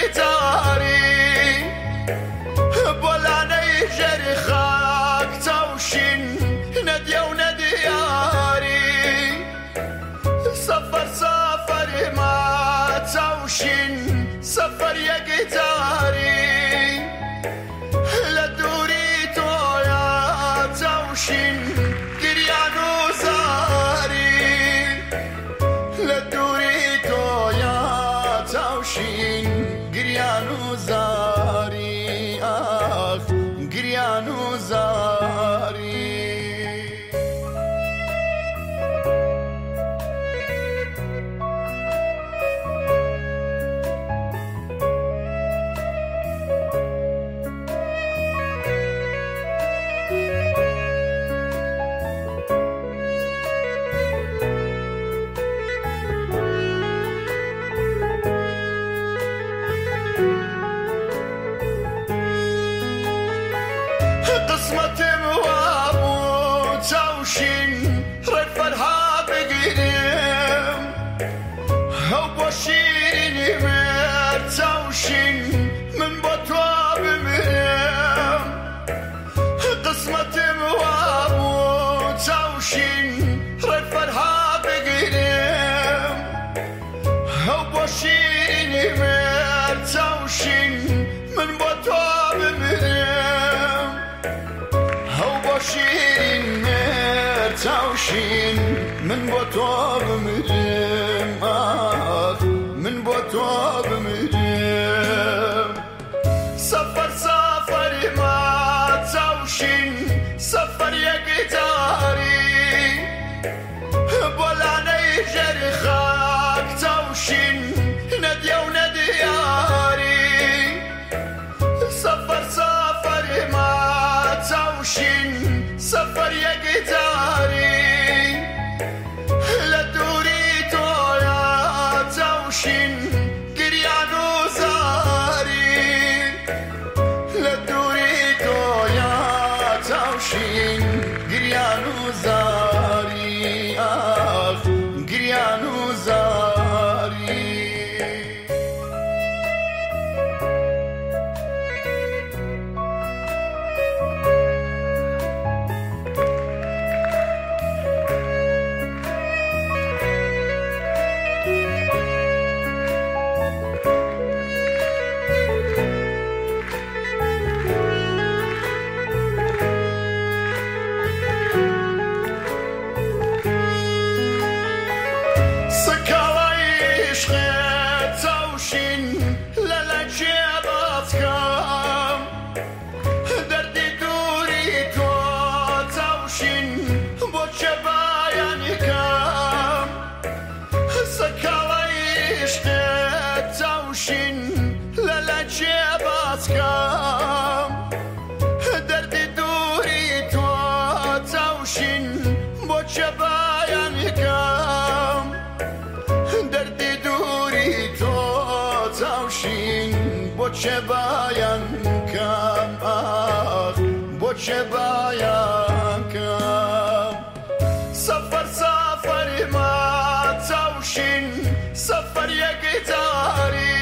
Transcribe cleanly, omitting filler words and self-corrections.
گیتاری بولانه جری خاک توشین ندیا و ندیاری سفر سفر ما توشین سفر یا گیتاری لدوری تویا توشین گریان و زاری لدوری تویا توشین گریان و زاری آخ گریان و زاری قسمتم وابو توشين رفرها بقدم هو بشيرني مر توشين من بطواب مرم قسمتم وابو توشين رفرها بقدم هو بشيرني مر توشين من بطواب مرم شیرین توشین من با تو بمیرم آخ من با تو بمیرم سفر سفر ما توشین سفر یا گیتاری بولانه جری خاک توشین ندیا و ندیاری سفر سفر ما توشین سفر یا گیتاری لدوری تویا توشین گریان و زاری لدوری تویا توشین گریان و زاری آخ گریان و زاری دردی دوری تو توشین با چه بیان کم دردی دوری تو توشین با چه بیان کم آخ با چه بیان کم سفر سفر ما توشین سفر یا گیتاری